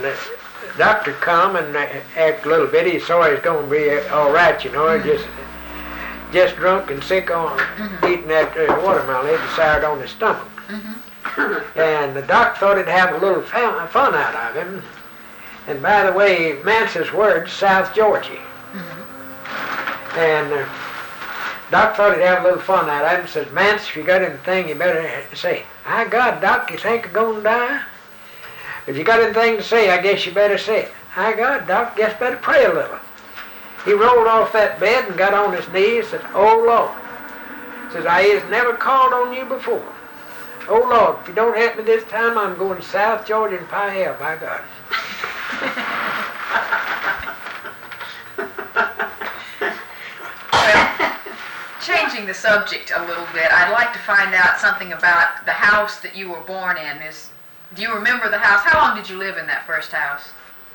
the doctor come and act a little bit. He saw he was going to be all right, you know. Just drunk and sick on eating that watermelon. He decided on his stomach. And the doc thought he'd have a little fun out of him. And by the way, Mance's words, South Georgia. And Doc thought he'd have a little fun out of him. Says, Mance, if you got anything, you better say, "My God, Doc, you think you're going to die? If you got anything to say, I guess you better say it. My God, Doc, guess better pray a little." He rolled off that bed and got on his knees and said, "Oh, Lord." Says, "I has never called on you before. Oh, Lord, if you don't help me this time, I'm going to South Georgia and pie hell, by God." Well, changing the subject a little bit, I'd like to find out something about the house that you were born in. Do you remember the house? How long did you live in that first house?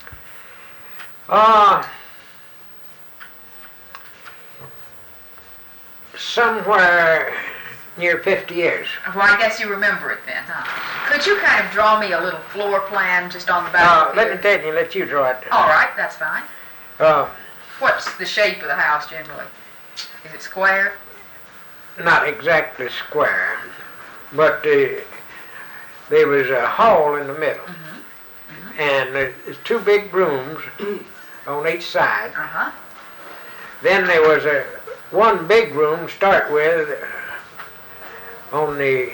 Somewhere near 50 years. Well, I guess you remember it then, huh? Could you kind of draw me a little floor plan just on the back? Let you draw it. All right, that's fine. Uh, What's the shape of the house generally? Is it square? Not exactly square, but there was a hall in the middle. And there's two big rooms on each side. Then there was one big room to start with on the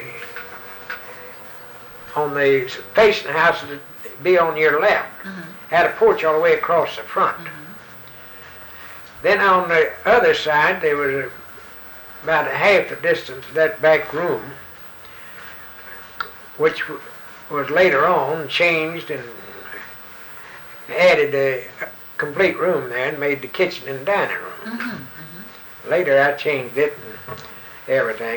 facing the house to be on your left. Had a porch all the way across the front. Then on the other side there was about a half the distance of that back room, which was later on changed and added a complete room there and made the kitchen and dining room. Later I changed it and everything.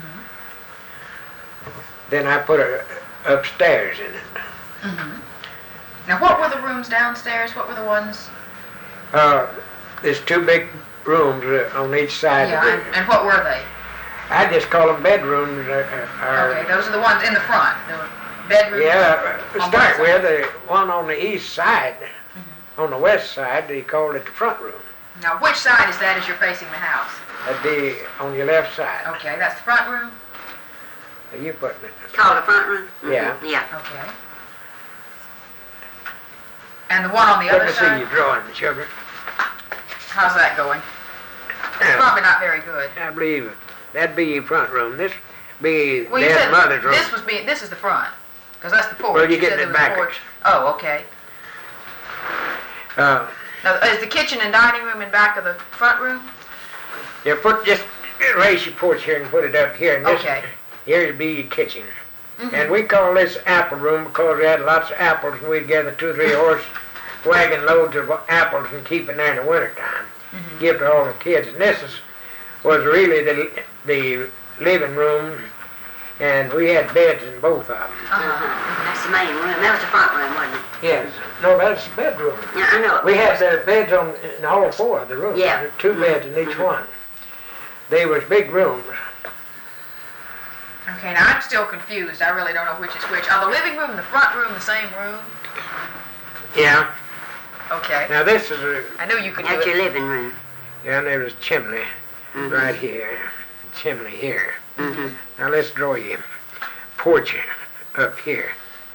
Then I put a upstairs in it. Now what were the rooms downstairs? What were the ones? There's two big rooms on each side. Yeah, and what were they? I just call them bedrooms. Okay, those are the ones in the front. The bedrooms? Yeah, to start with, the one on the east side, on the west side, they called it the front room. Now, which side is that as you're facing the house? That'd be on your left side. Okay, that's the front room? You putting it. Called the front room? Yeah. Yeah. Okay. And the one on the other Let me side? see you drawing, sugar. How's that going? It's probably not very good. I believe that'd be your front room. This be Well, you Dad's said mother's room. this is the front, because that's the porch. Well, you're You getting said it there was a backwards. porch. Oh, okay. Uh, Now, is the kitchen and dining room in back of the front room? yeah, just raise your porch here and put it up here. And this, Okay. Here'd be your kitchen. And we call this apple room because we had lots of apples and we'd gather 2 or 3 horse wagon loads of apples and keep in there in the wintertime. Give to all the kids. And this was really the living room, and we had beds in both of them. That's the main room. That was the front room, wasn't it? Yes. No, that's the bedroom. Yeah, I know. We had the beds in all 4 of the rooms. Yeah. 2 beds in each one. They was big rooms. Okay, now I'm still confused. I really don't know which is which. Are the living room and the front room the same room? Yeah. Okay. Now this is I knew you could do That's it. your living room. yeah, and there was a chimney right here. Chimney here. Now let's draw you porch up here.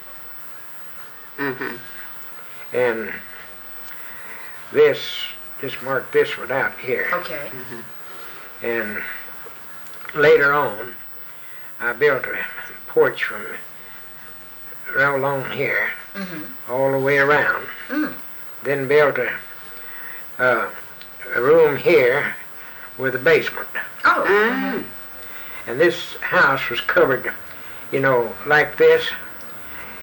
And this, just mark this one out here. Okay. And later on, I built a porch from right along here, all the way around. Then built a room here with a basement. Oh. And this house was covered, you know, like this,